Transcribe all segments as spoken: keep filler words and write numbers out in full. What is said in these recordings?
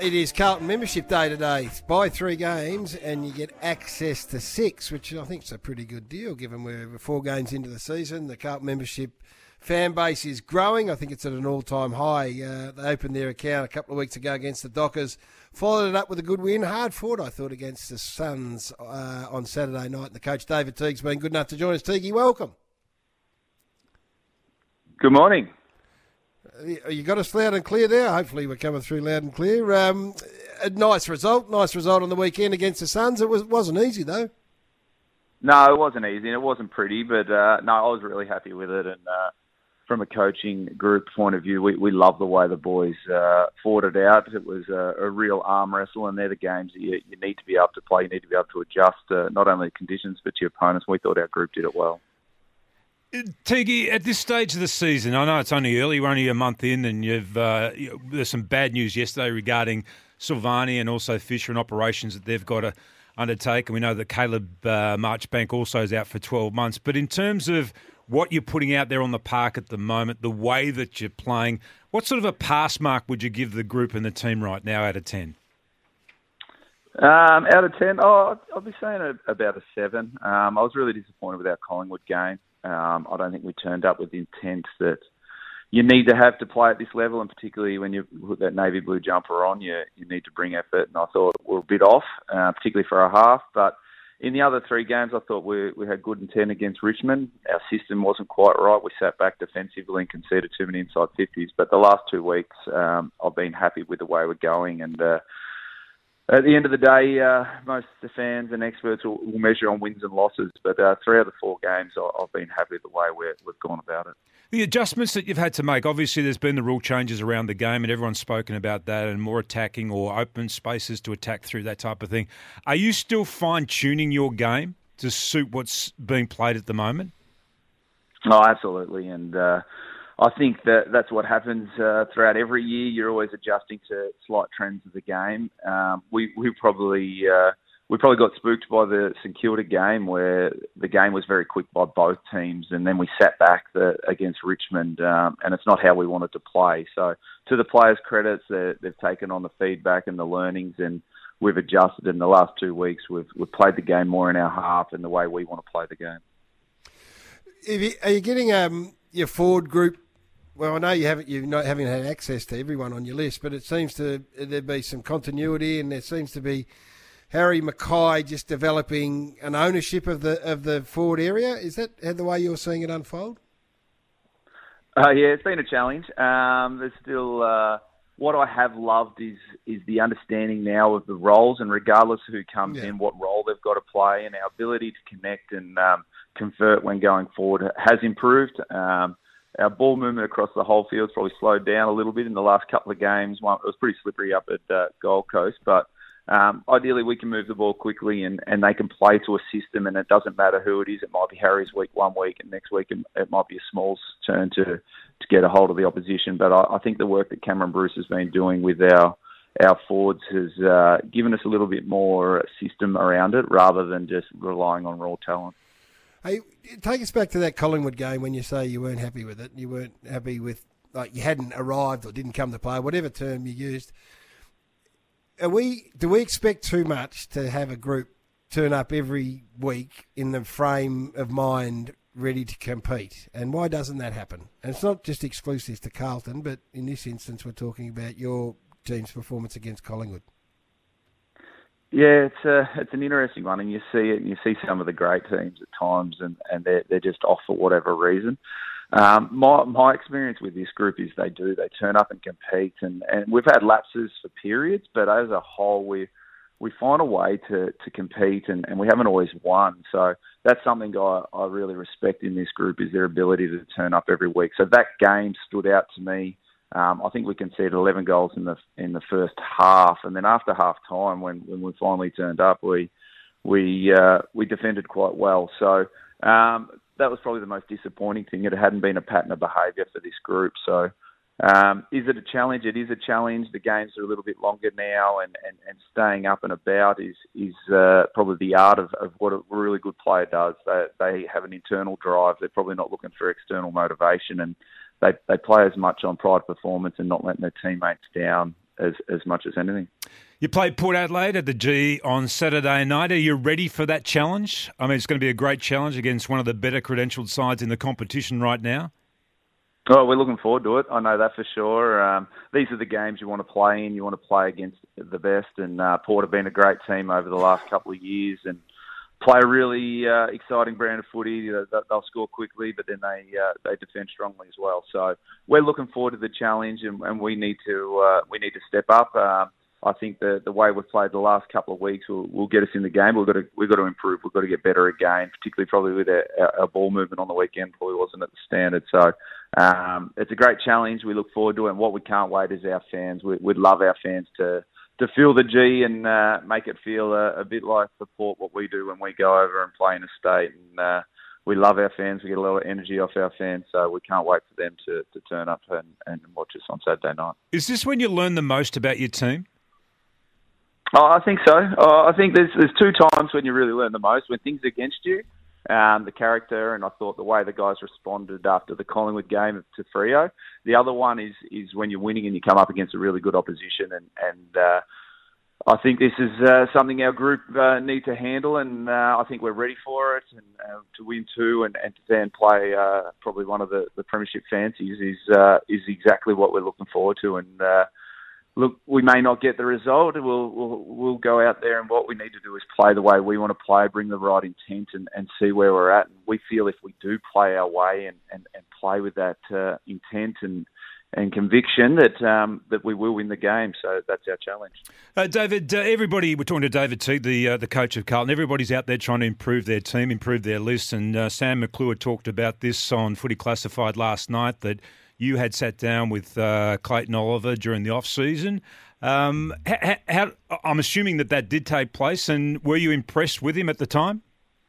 It is Carlton Membership Day today. Buy three games and you get access to six, which I think is a pretty good deal given we're four games into the season. The Carlton Membership fan base is growing. I think it's at an all-time high. Uh, they opened their account a couple of weeks ago against the Dockers, followed it up with a good win. Hard fought, I thought, against the Suns uh, on Saturday night. The coach, David Teague's been good enough to join us. Teague, welcome. Good morning. You got us loud and clear there. Hopefully we're coming through loud and clear. Um, a nice result. Nice result on the weekend against the Suns. It was, wasn't easy, though. No, it wasn't easy. It wasn't pretty, but uh, no, I was really happy with it. And uh, from a coaching group point of view, we, we love the way the boys uh, fought it out. It was a, a real arm wrestle, and they're the games that you, you need to be able to play. You need to be able to adjust uh, not only the conditions, but to your opponents. We thought our group did it well. Tiggy, at this stage of the season, I know it's only early, we're only a month in, and you've uh, you, there's some bad news yesterday regarding Silvani and also Fisher and operations that they've got to undertake. And we know that Caleb uh, Marchbank also is out for twelve months. But in terms of what you're putting out there on the park at the moment, the way that you're playing, what sort of a pass mark would you give the group and the team right now out of ten? Um, out of ten, oh, I'll be saying a, about a seven. Um, I was really disappointed with our Collingwood game. Um, I don't think we turned up with the intent that you need to have to play at this level, and particularly when you put that navy blue jumper on, you you need to bring effort. And I thought we were a bit off, uh, particularly for our half. But in the other three games, I thought we we had good intent against Richmond. Our system wasn't quite right. We sat back defensively and conceded too many inside fifties. But the last two weeks, um, I've been happy with the way we're going, and uh, at the end of the day, uh, most of the fans and experts will, will measure on wins and losses. But uh, three out of the four games, I, I've been happy with the way we're, we've gone about it. The adjustments that you've had to make, obviously there's been the rule changes around the game and everyone's spoken about that, and more attacking or open spaces to attack through, that type of thing. Are you still fine-tuning your game to suit what's being played at the moment? Oh, absolutely. And uh, I think that that's what happens uh, throughout every year. You're always adjusting to slight trends of the game. Um, we we probably uh, we probably got spooked by the St Kilda game, where the game was very quick by both teams, and then we sat back the, against Richmond, um, and it's not how we wanted to play. So to the players' credits, they've taken on the feedback and the learnings, and we've adjusted. In the last two weeks, we've we've played the game more in our half and the way we want to play the game. If you, are you getting um, your forward group? Well, I know you haven't you not haven't had access to everyone on your list, but it seems to there be some continuity, and there seems to be Harry Mackay just developing an ownership of the of the forward area. Is that the way you're seeing it unfold? Uh, yeah, it's been a challenge. Um, there's still uh, what I have loved is is the understanding now of the roles, and regardless of who comes yeah. in, what role they've got to play, and our ability to connect and um, convert when going forward has improved. Um, Our ball movement across the whole field's probably slowed down a little bit in the last couple of games. One, it was pretty slippery up at uh, Gold Coast, but um, ideally we can move the ball quickly and, and they can play to a system, and it doesn't matter who it is. It might be Harry's week one week, and next week it, it might be a Smalls' turn to, to get a hold of the opposition. But I, I think the work that Cameron Bruce has been doing with our our forwards has uh, given us a little bit more system around it rather than just relying on raw talent. Hey, take us back to that Collingwood game when you say you weren't happy with it. You weren't happy with, like, you hadn't arrived or didn't come to play, whatever term you used. Are we? Do we expect too much to have a group turn up every week in the frame of mind ready to compete? And why doesn't that happen? And it's not just exclusive to Carlton, but in this instance we're talking about your team's performance against Collingwood. Yeah, it's a, it's an interesting one, and you see it, and you see some of the great teams at times, and, and they're, they're just off for whatever reason. Um, my my experience with this group is they do, they turn up and compete, and, and we've had lapses for periods, but as a whole, we we find a way to, to compete, and, and we haven't always won. So that's something I, I really respect in this group, is their ability to turn up every week. So that game stood out to me. Um, I think we conceded eleven goals in the in the first half, and then after half time, when, when we finally turned up, we we uh, we defended quite well. So um, that was probably the most disappointing thing. It hadn't been a pattern of behaviour for this group. So um, is it a challenge? It is a challenge. The games are a little bit longer now, and, and, and staying up and about is is uh, probably the art of, of what a really good player does. They they have an internal drive. They're probably not looking for external motivation, and They they play as much on pride of performance and not letting their teammates down as as much as anything. You play Port Adelaide at the G on Saturday night. Are you ready for that challenge? I mean, it's going to be a great challenge against one of the better credentialed sides in the competition right now. Oh, we're looking forward to it. I know that for sure. Um, these are the games you want to play in. You want to play against the best. And uh, Port have been a great team over the last couple of years and play a really uh, exciting brand of footy. They'll score quickly, but then they uh, they defend strongly as well. So we're looking forward to the challenge, and, and we need to uh, we need to step up. Um, I think the the way we've played the last couple of weeks will, will get us in the game. We've got to we've got to improve. We've got to get better again, particularly probably with our, our ball movement on the weekend. Probably wasn't at the standard. So um, it's a great challenge. We look forward to it. And what we can't wait is our fans. We, we'd love our fans to to feel the G and uh, make it feel a, a bit like the Port what we do when we go over and play in a state. And uh, we love our fans. We get a lot of energy off our fans. So we can't wait for them to, to turn up and, and watch us on Saturday night. Is this when you learn the most about your team? Oh, I think so. Oh, I think there's there's two times when you really learn the most. When things are against you, um, the character, and I thought the way the guys responded after the Collingwood game to Freo. The other one is is when you're winning and you come up against a really good opposition, and and uh, I think this is uh, something our group uh, need to handle, and uh, I think we're ready for it, and uh, to win two and, and to then play uh, probably one of the, the premiership fancies is uh, is exactly what we're looking forward to, and. Uh, Look, we may not get the result. We'll, we'll we'll go out there, and what we need to do is play the way we want to play, bring the right intent, and, and see where we're at. And we feel if we do play our way and, and, and play with that uh, intent and and conviction, that um, that we will win the game. So that's our challenge. Uh, David, uh, everybody, we're talking to David Teague, the uh, the coach of Carlton. Everybody's out there trying to improve their team, improve their list. And uh, Sam McClure talked about this on Footy Classified last night, that you had sat down with uh, Clayton Oliver during the off-season. Um, how, how, I'm assuming that that did take place, and were you impressed with him at the time?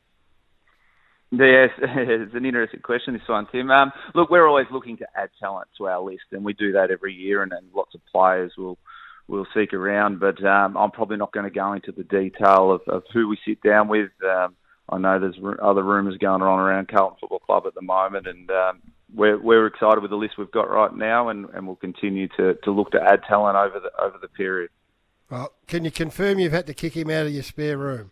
Yes, it's an interesting question, this one, Tim. Um, look, we're always looking to add talent to our list, and we do that every year, and, and lots of players will will seek around. But um, I'm probably not going to go into the detail of, of who we sit down with. Um, I know there's other rumours going on around Carlton Football Club at the moment, and um, we're we're excited with the list we've got right now, and, and we'll continue to, to look to add talent over the over the period. Well, can you confirm you've had to kick him out of your spare room?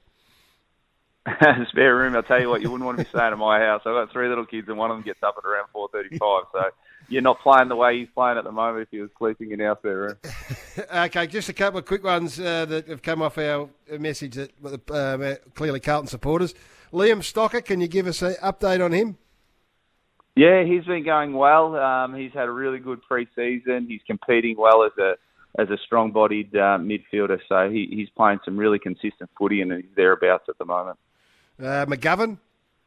Spare room, I'll tell you what, you wouldn't want to be staying at my house. I've got three little kids, and one of them gets up at around four thirty-five, so you're not playing the way he's playing at the moment if he was sleeping in our spare room. Okay, just a couple of quick ones uh, that have come off our message that uh, clearly Carlton supporters. Liam Stocker, can you give us an update on him? Yeah, he's been going well. Um, he's had a really good pre-season. He's competing well as a as a strong-bodied uh, midfielder, so he, he's playing some really consistent footy, and he's thereabouts at the moment. Uh, McGovern?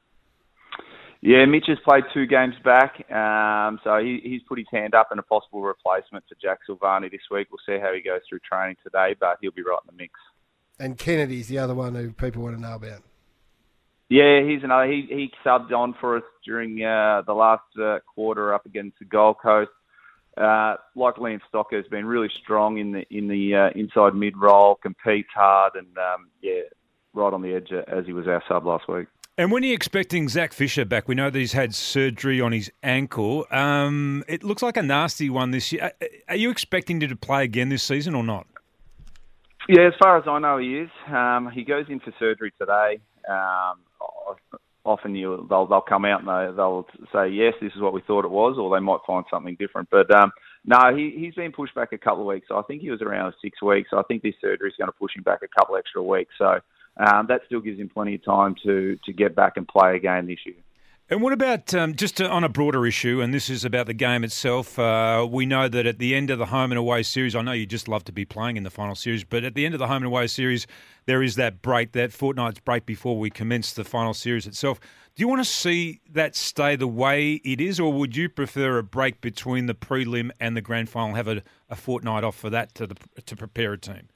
Yeah, Mitch has played two games back, um, so he, he's put his hand up in a possible replacement for Jack Silvani this week. We'll see how he goes through training today, but he'll be right in the mix. And Kennedy's the other one who people want to know about. Yeah, he's another. He he subbed on for us during uh, the last uh, quarter up against the Gold Coast. Uh, like Liam Stocker has been really strong in the in the uh, inside mid role, competes hard, and um, yeah. right on the edge as he was our sub last week. And when are you expecting Zach Fisher back? We know that he's had surgery on his ankle. Um, it looks like a nasty one this year. Are you expecting him to play again this season or not? Yeah, as far as I know, he is. Um, he goes in for surgery today. Um, often you, they'll, they'll come out and they, they'll say, yes, this is what we thought it was, or they might find something different. But um, no, he, he's been pushed back a couple of weeks. So I think he was around six weeks. So I think this surgery is going to push him back a couple extra weeks. So Um, that still gives him plenty of time to, to get back and play again this year. And what about, um, just to, on a broader issue, and this is about the game itself, uh, we know that at the end of the home and away series, I know you just love to be playing in the final series, but at the end of the home and away series, there is that break, that fortnight's break before we commence the final series itself. Do you want to see that stay the way it is, or would you prefer a break between the prelim and the grand final, have a, a fortnight off for that to, the, to prepare a team?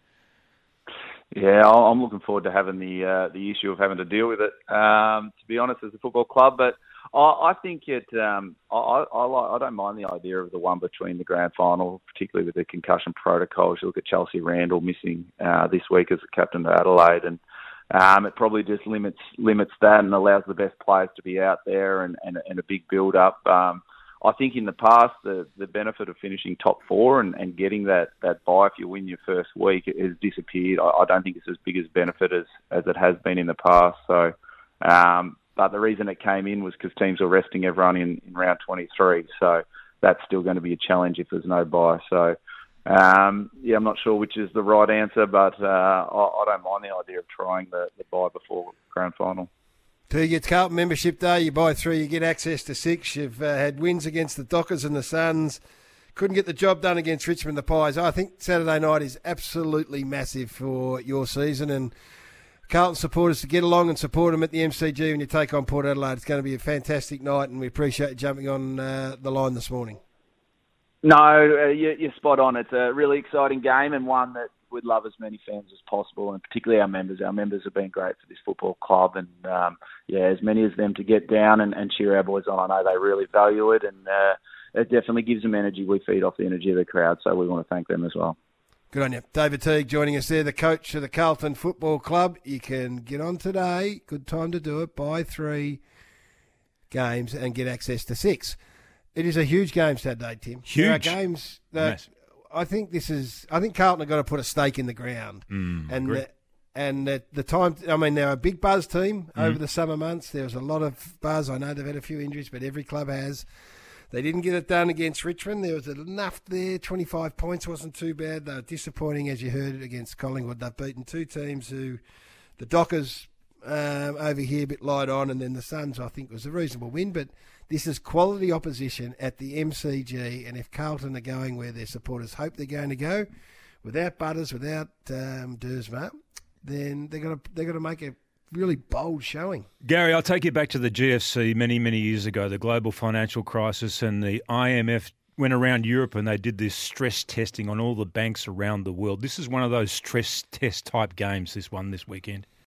Yeah, I'm looking forward to having the uh, the issue of having to deal with it. Um, to be honest, as a football club, but I, I think it. Um, I, I I don't mind the idea of the one between the grand final, particularly with the concussion protocols. You look at Chelsea Randall missing uh, this week as the captain of Adelaide, and um, it probably just limits limits that and allows the best players to be out there and, and, and a big build up. Um, I think in the past, the, the benefit of finishing top four and, and getting that, that bye if you win your first week has disappeared. I, I don't think it's as big as benefit as, as it has been in the past. So, um, but the reason it came in was because teams were resting everyone in, in round twenty-three. So that's still going to be a challenge if there's no bye. So, um, yeah, I'm not sure which is the right answer, but uh, I, I don't mind the idea of trying the, the bye before grand final. Two gets Carlton membership day. You buy three, you get access to six. You've uh, had wins against the Dockers and the Suns. Couldn't get the job done against Richmond the Pies. I think Saturday night is absolutely massive for your season, and Carlton supporters to get along and support them at the M C G when you take on Port Adelaide. It's going to be a fantastic night, and we appreciate you jumping on uh, the line this morning. No, uh, you're, you're spot on. It's a really exciting game and one that we'd love as many fans as possible, and particularly our members. Our members have been great for this football club, and um, yeah, as many as them to get down and, and cheer our boys on. I know they really value it, and uh, it definitely gives them energy. We feed off the energy of the crowd, so we want to thank them as well. Good on you. David Teague joining us there, the coach of the Carlton Football Club. You can get on today. Good time to do it. Buy three games and get access to six. It is a huge game Saturday, Tim. Huge. There are games that Massive. I think this is. I think Carlton have got to put a stake in the ground, Mm, and agree. the, and the, the time. I mean, they're a big buzz team Mm. over the summer months. There was a lot of buzz. I know they've had a few injuries, but every club has. They didn't get it done against Richmond. There was enough there. twenty-five points wasn't too bad. They were disappointing, as you heard, against Collingwood. They've beaten two teams who, the Dockers um, over here, a bit light on, and then the Suns, I think, was a reasonable win. But this is quality opposition at the M C G, and if Carlton are going where their supporters hope they're going to go, without Butters, without um, Dersma, then they're going to they're going to make a really bold showing. Gary, I'll take you back to the G F C many, many years ago, the global financial crisis, and the I M F went around Europe and they did this stress testing on all the banks around the world. This is one of those stress test type games, this one this weekend.